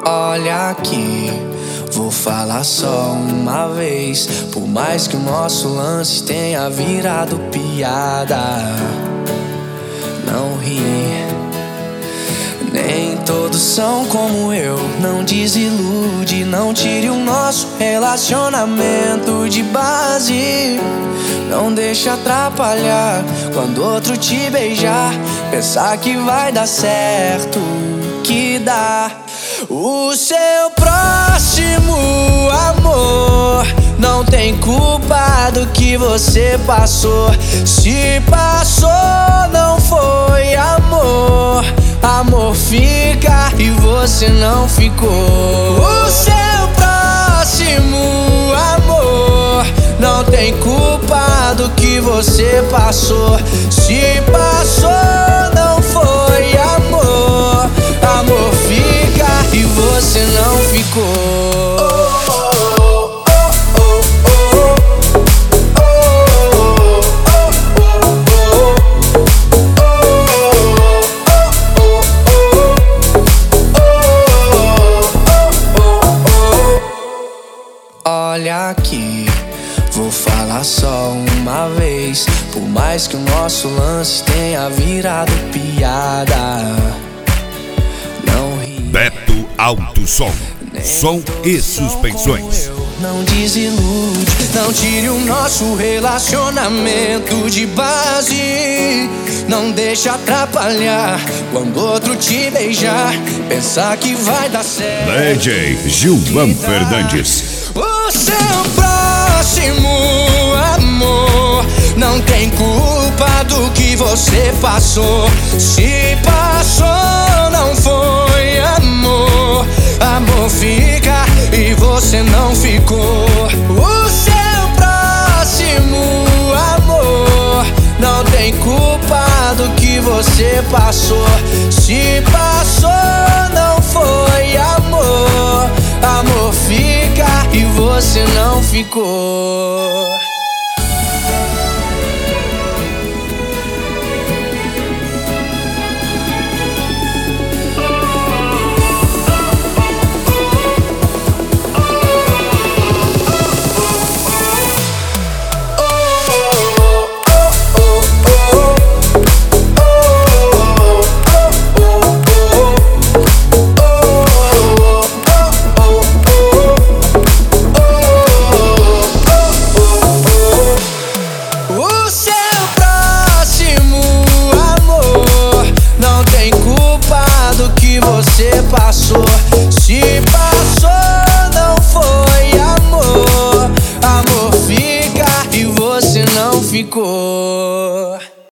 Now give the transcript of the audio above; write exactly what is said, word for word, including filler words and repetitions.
Olha aqui, vou falar só uma vez. Por mais que o nosso lance tenha virado piada, não ri. Nem todos são como eu. Não desilude, não tire o nosso relacionamento de base. Não deixa atrapalhar quando outro te beijar. Pensar que vai dar certo, que dá. O seu próximo amor não tem culpa do que você passou. Se passou, não foi amor. Amor fica e você não ficou. O seu próximo amor não tem culpa do que você passou. Se passou, não foi amor. Amor fica e você não ficou. Olha aqui, vou falar só uma vez. Por mais que o nosso lance tenha virado piada, não ri. Beto Alto Som, som e suspensões. Não desilude, não tire o nosso relacionamento de base. Não deixa atrapalhar quando outro te beijar. Pensar que vai dar certo. D J Gilvan Fernandes. O seu próximo amor não tem culpa do que você passou. Se passou, não foi amor. Amor fica e você não ficou. O seu próximo amor não tem culpa do que você passou. Se passou, não foi amor. Amor fica e você não ficou. Você passou, se passou, não foi amor. Amor fica e você não ficou.